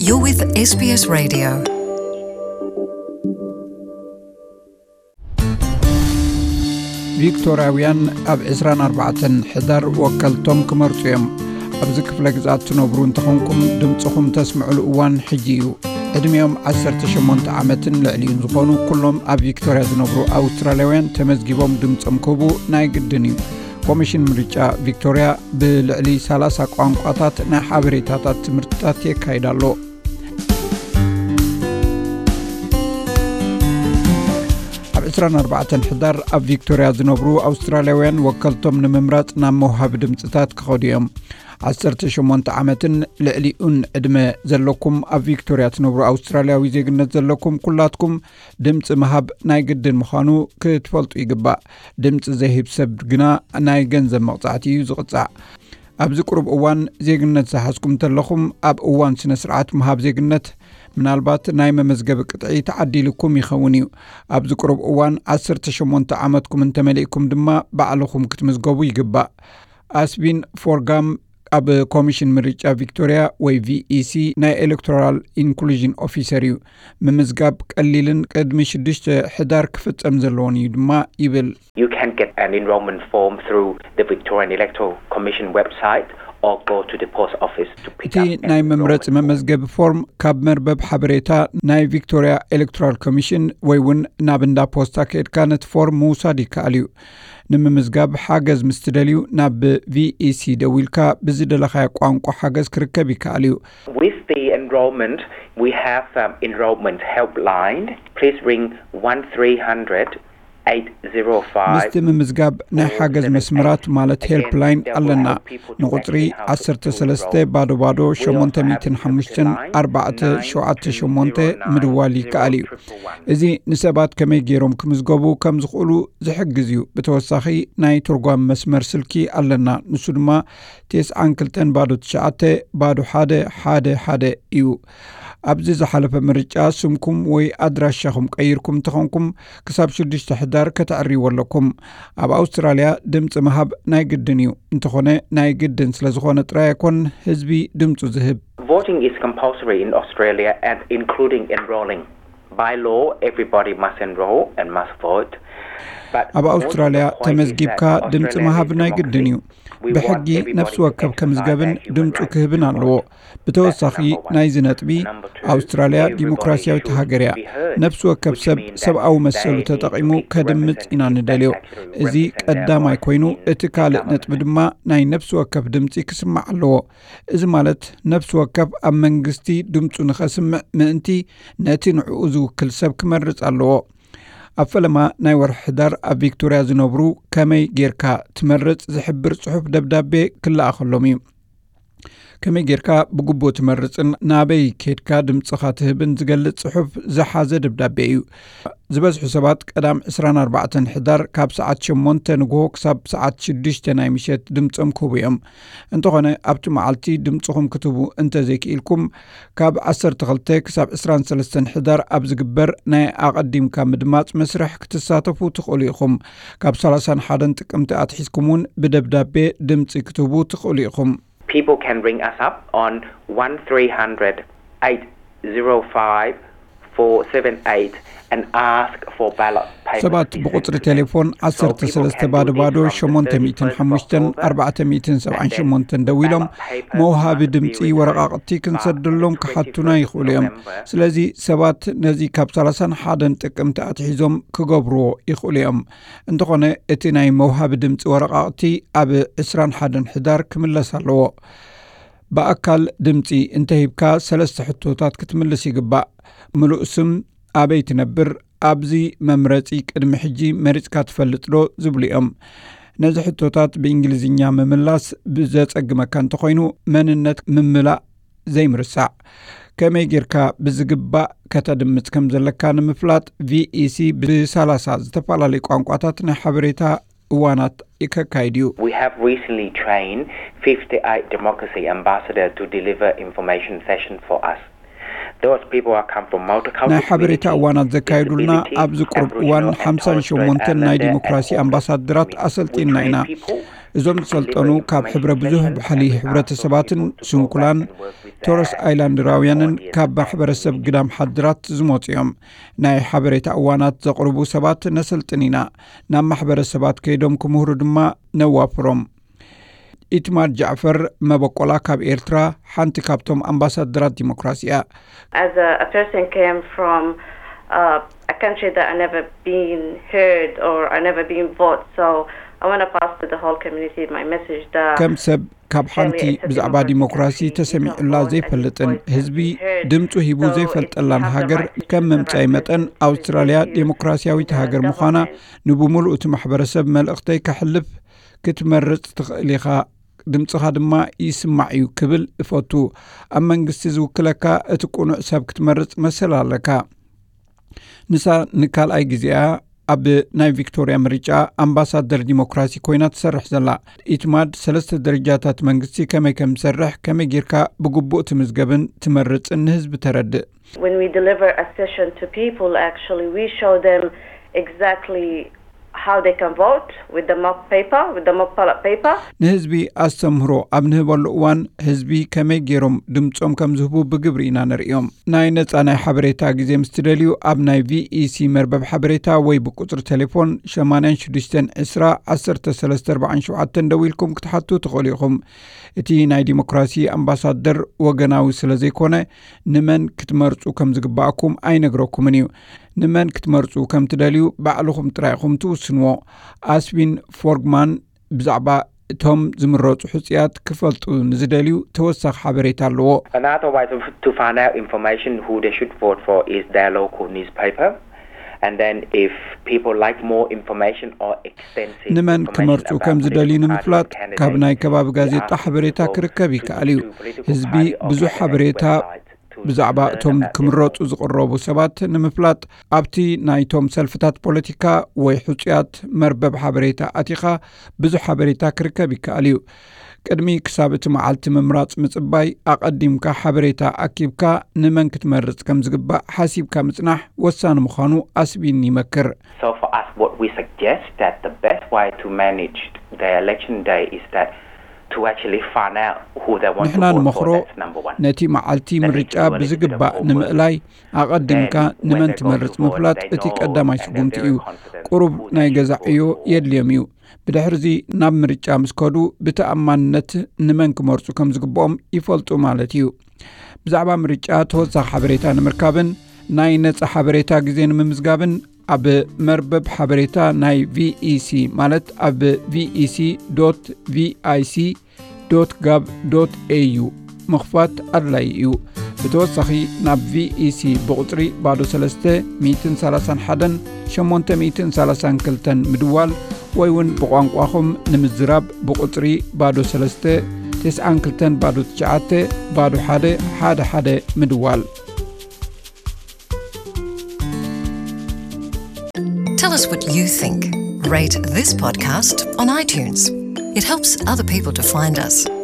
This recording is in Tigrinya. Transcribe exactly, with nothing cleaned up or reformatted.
You're with S B S Radio. ቪክቶሪያውያን ኣብ عشرين أربعة ሕዳር ወከልቶም ክመርጹ እዮም። ኣብዚ ክፍለ ግዛት ትነብሩ እንተኾንኩም ድምጽኹም ተስምዑሉ እዋን ሕጂ እዩ። ዕድሜኦም عشرة وثمانية ዓመትን ልዕሊኡን ዝኾኑ ኩሎም ኣብ ቪክቶሪያ ዝነብሩ ኣውስትራልያውያን ተመዝጊቦም ድምጾም ክህቡ ናይ ግድን እዩ። ኮሚሽን ምርጫ ቪክቶሪያ ብልዕሊ ثلاثة ቋንቋታት ናይ ሓበሬታታት ትምህርትታት የካይድ ኣሎ። عشرين أربعة ሕዳር ኣብ ቪክቶሪያ ዝነብሩ ኣውስትራልያውያን ወከልቶም ንምምራጽ ናብ መውሃቢ ድምጽታት ክኸዱ እዮም። عشرة وثمانية ዓመትን ልዕሊኡን ዕድመ ዘለኩም ኣብ ቪክቶሪያ ትነብሩ ኣውስትራልያዊ ዜግነት ዘለኩም ኩላትኩም ድምጽ መሃብ ናይ ግድን ምዃኑ ክትፈልጡ ይግባእ። ድምጽ ዘይህብ ሰብ ግና ናይ ገንዘብ መቕጻዕቲ እዩ ዝቕጻዕ። ኣብዚ ቁሩብ እዋን ዜግነት ዝሓዝኩም ተለኹም ኣብ እዋን ስነ ስርዓት መሃብ ዜግነት ምናልባት ናይ መመዝገብ ቅጥዒ ተዓዲልኩም ይኸውን እዩ። ኣብዚ ቁሩብ እዋን عشرة وثمانية ዓመትኩም እንተመሊእኩም ድማ ባዕልኹም ክትምዝገቡ ይግባእ። ኣስቢን ፎርጋም ኣብ ኮሚሽን ምርጫ ቪክቶሪያ ወይ V E C ናይ ኤሌክቶራል ኢንክሉዥን ኦፊሰር እዩ። ምምዝጋብ ቀሊልን ቅድሚ ሽዱሽተ ሕዳር ክፍጸም ዘለዎን እዩ ድማ ይብል። You can get an enrollment form through the Victorian Electoral Commission website or go to the post office to pick up. ናይ መምረጽ መመዝገብ ፎርም ካብ መርበብ ሓበሬታ ናይ ቪክቶሪያ ኤሌክቶራል ኮሚሽን ወይ ውን ናብ እንዳ ፖስታ ከድካ ነቲ ፎርም ምውሳድ ይከኣል እዩ። ንምምዝጋብ ሓገዝ ምስትደልዩ ናብ V E C ደዊልካ ብዝደለኻዮ ቋንቋ ሓገዝ ክርከብ ይከኣል እዩ። With the enrollment, we have um, enrollment helpline. Please ring one three hundred eight zero five. ምስቲ ምምዝጋብ ናይ ሓገዝ መስመራት ማለት ሄልፕላይን ኣለና። ንቁጽሪ عشرة ثلاثة ባዶ ባዶ ثمانية خمسة أربعة سبعة ثمانية ምድዋል ይከኣል እዩ። እዚ ንሰባት ከመይ ገይሮም ክምዝገቡ ከም ዝኽእሉ ዝሕግዝ እዩ። ብተወሳኺ ናይ ትርጓም መስመር ስልኪ ኣለና። ንሱ ድማ تسعة اثنين ባዶ تسعة ባዶ ሓደ ሓደ ሓደ እዩ። ኣብዚ ዝሓለፈ ምርጫ ስምኩም ወይ ኣድራሻኹም ቀይርኩም ተኾንኩም ክሳብ ሽዱሽተ ሕዳር ከተዕርዩ ኣለኩም። ኣብ ኣውስትራልያ ድምፂ መሃብ ናይ ግድን እዩ። እንተኾነ ናይ ግድን ስለ ዝኾነ ጥራይ ኣይኮን ህዝቢ ድምፁ ዝህብ። Voting is compulsory in Australia and including enrolling. By law, everybody must enroll and must vote. ኣብ ኣውስትራልያ ተመዝጊብካ ድምፂ መሃብ ናይ ግድን እዩ። ብሕጊ ነፍሲ ወከፍ ከምዝገብን ድምፁ ክህብን ኣለዎ። ብተወሳኺ ናይ ዝነጥቢ ኣውስትራልያ ዲሞክራሲያዊት ሃገር እያ። ነፍሲ ወከፍ ሰብ ሰብኣዊ መሰሉ ተጠቒሙ ከድምፅ ኢና ንደልዮ። እዚ ቀዳማይ ኮይኑ እቲ ካልእ ነጥቢ ድማ ናይ ነፍሲ ወከፍ ድምፂ ክስማዕ ኣለዎ። እዚ ማለት ነፍሲ ወከፍ ኣብ መንግስቲ ድምፁ ንኸስምዕ ምእንቲ ነቲ ንዕኡ ዝውክል ሰብ ክመርጽ ኣለዎ። ኣብ ፈለማ ናይ ወርሒ ሕዳር ኣብ ቪክቶሪያ ዝነብሩ ከመይ ጌርካ ትመርጽ ዝሕብር ጽሑፍ ደብዳቤ ክለኣኸሎም እዩ። ከመይ ጌርካ ብግቦ ትመርጽን ናበይ ከድካ ድምጽኻ ትህብን ዝገልጽ ጽሑፍ ዝሓዘ ደብዳቤ እዩ። ዝበዝሑ ሰባት ቀዳም عشرين أربعة ሕዳር ካብ ሰዓት ثمانية ንግሆ ክሳብ ሰዓት ሽዱሽተ ናይ ምሸት ድምጾም ክህቡ እዮም። እንተኾነ ኣብቲ መዓልቲ ድምጽኹም ክትህቡ እንተዘይክኢልኩም ካብ عشرة اثنين ክሳብ عشرين ثلاثة ሕዳር ኣብ ዝግበር ናይ ኣቐዲምካ ምድማጽ መስርሕ ክትሳተፉ ትኽእሉ ኢኹም። ካብ ثلاثة وواحد ጥቅምቲ ኣትሒዝኩም እውን ብደብዳቤ ድምጺ ክትህቡ ትኽእሉ ኢኹም። People can ring us up on one three hundred eight zero five four seven eight and ask for ballot papers. ሰባት ብቁጽሪ ቴሌፎን عشرة ثلاثة ባዶ ባዶ ثمانية خمسة أربعة سبعة ثمانية ደዊሎም መውሃቢ ድምፂ ወረቓቕቲ ክንሰድሎም ክሓቱና ይኽእሉ እዮም። ስለዚ ሰባት ነዚ ካብ ثلاثة وواحد ጥቅምቲ ኣትሒዞም ክገብርዎ ይኽእሉ እዮም። እንተኾነ እቲ ናይ መውሃቢ ድምፂ ወረቓቕቲ ኣብ عشرين واحد ሕዳር ክምለስ ኣለዎ። በኣካል ድምፂ እንተሂብካ ሰለስተ ሕቶታት ክትምልስ ይግባእ። ምሉእ ስም፣ ኣበይ ትነብር፣ ኣብዚ መምረፂ ቅድሚ ሕጂ መሪጽካ ትፈልጥ ዶ ዝብሉ እዮም። ነዚ ሕቶታት ብእንግሊዝኛ ምምላስ ብዘጸግመካ እንተኾይኑ መንነት ምምላእ ዘይምርሳዕ። ከመይ ጌርካ ብዝግባእ ከተድምጽ ከም ዘለካ ንምፍላጥ V E C ብ30 ዝተፈላለዩ ቋንቋታት ናይ ሓበሬታ እዋናት ይከካይድ እዩ። We have recently trained fifty-eight democracy ambassadors to deliver information session for us. Those people are come from multicultural ናይ ሓበሬታ እዋናት ዘካይዱልና ኣብዚ ቁርብ እዋን خمسة وثمانين ናይ ዲሞክራሲ ኣምባሳደራት ኣሰልጢና ኢና። እዞም ዝሰልጠኑ ካብ ሕብረ ብዙሕ ባህሊ ሕብረተሰባትን ስንኩላን ቶረስ ኣይላንድራውያንን ካብ ማሕበረሰብ ግዳም ሓድራት ዝመጹ እዮም ናይ ሓበሬታ እዋናት ዘቕርቡ ሰባት ነሰልጥኒና ናብ ማሕበረሰባት ከይዶም ክምህሩ ድማ ነዋፍሮም ኢትማር ጃዕፈር መበቆላ ካብ ኤርትራ ሓንቲ ካብቶም አምባሳደራት ዲሞክራሲያ As a, a person came from uh, a country that I never been heard or I never been vote so I want to pass to the whole community my message that ከም ሰብ ካብ ሓንቲ ብዛዕባ ዲሞክራሲ ተሰሚዑላ ዘይፈልጥን ህዝቢ ድምፁ ሂቡ ዘይፈልጠላን ሃገር ከም መምጻይ መጠን አውስትራልያ ዲሞክራሲያዊት ሃገር ምዃና ንብሙሉእ እቲ ማሕበረሰብ መልእኽተይ ከሕልፍ ክትመርጽ ትኽእል ኢኻ ድምጽኻ ድማ ይስማዕ እዩ ክብል እፈቱ ኣብ መንግስቲ ዝውክለካ እቲ ቁኑዕ ሰብ ክትመርጽ መሰል ኣለካ ንሳ ንካልኣይ ግዜኣ ኣብ ናይ ቪክቶሪያ ምርጫ አምባሳደር ዲሞክራሲ ኮይና ትሰርሕ ዘላ ኢትማድ ሰለስተ ደረጃታት መንግስቲ ከመይ ከም ዝሰርሕ ከመይ ጌርካ ብግቡእ ትምዝገብን ትመርጽን ንህዝቢ ተረድእ When we deliver a session to people actually we show them exactly how they can vote with the mock paper with the mock ballot paper ንህዝቢ አስተምሮ ኣብ ንህበሉ እዋን ህዝቢ ከመይ ጌሮም ድምጾም ከም ዝህቡ ብግብሪ ኢና ንሪኦም ናይ ነፃ ናይ ሓበሬታ ግዜ ምስትደልዩ ኣብ ናይ ቪኢሲ መርበብ ሓበሬታ ወይ ብቁጥሪ ቴሌፎን ሸማንያ ሽዱሽተ ዕስራ ዓሰርተ ሰለስተ ኣርባዕን ሸውዓተን ደዊልኩም ክትሓቱ ትኽእሉ ኢኹም እቲ ናይ ዲሞክራሲ አምባሳደር ወገናዊ ስለ ዘይኮነ ንመን ክትመርጹ ከም ዝግባአኩም ኣይነግረኩምን እዩ ንመን ክትመርጹ ከም ትደልዩ ባዕልኹም ጥራይኹም ትውስንዎ ኣስቢን ፎርግማን ብዛዕባ እቶም ዝምረጹ ሕጽያት ክፈልጡ ንዝደልዩ ተወሳኺ ሓበሬታ ኣለዎ Another way to, to find out information who they should vote for is their local newspaper and then if people like more information or extensive ንመን ክመርጹ ከም ዝደልዩ ንምፍላጥ ካብ ናይ ከባቢ ጋዜጣ ሓበሬታ ክርከብ ይከኣል እዩ ህዝቢ ብዙሕ ሓበሬታ ብዛዕባ እቶም ክምረጹ ዝቕረቡ ሰባት ንምፍላጥ ኣብቲ ናይቶም ሰልፍታት ፖለቲካ ወይ ሕጽያት መርበብ ሓበሬታ ኣቲኻ ብዙሕ ሓበሬታ ክርከብ ይከኣል እዩ ቅድሚ ክሳብ እቲ መዓልቲ ምምራጽ ምጽባይ ኣቐዲምካ ሓበሬታ ኣኪብካ ንመን ክትመርጽ ከም ዝግባእ ሓሲብካ ምጽናሕ ወሳኒ ምዃኑ ኣስቢን ይመክር So for us what we suggest that the best way to manage the election day is that to actually find out who they want to vote for that's number one ነቲ መዓልቲ ምርጫ ብዝግባእ ንምእላይ ኣቐዲምካ ንመን ትመርጽ ምፍላጥ እቲ ቀዳማይ ስጉምቲ እዩ ቁሩብ ናይ ገዛዕዮ የድልዮም እዩ ብድሕርዚ ናብ ምርጫ ምስከዱ ብተኣማንነት ንመን ክመርጹ ከም ዝግብኦም ይፈልጡ ማለት እዩ ብዛዕባ ምርጫ ተወሳኺ ሓበሬታ ንምርካብን ናይ ነፃ ሓበሬታ ግዜ ንምምዝጋብን ኣብ መርበብ ሓበሬታ ናይ ቪኢሲ ማለት ኣብ ቪኢሲ ዶት ቪአይሲ ዶት ጋቭ ዶት ኤዩ መኽፋት ኣድላይ እዩ ብተወሳኺ ናብ ቪኢሲ ብቁጥሪ ባዶ ሰለስተ ሚእትን ሰላሳን ሓደን ሸሞንተ ሚእትን ሰላሳን ክልተን ምድዋል ወይ እውን ብቋንቋኹም ንምዝራብ ብቁጥሪ ባዶ ሰለስተ ትስዓን ክልተን ባዶ ትሽዓተ ባዶ ሓደ ሓደ ሓደ ምድዋል Tell us what you think. Rate this podcast on iTunes. It helps other people to find us.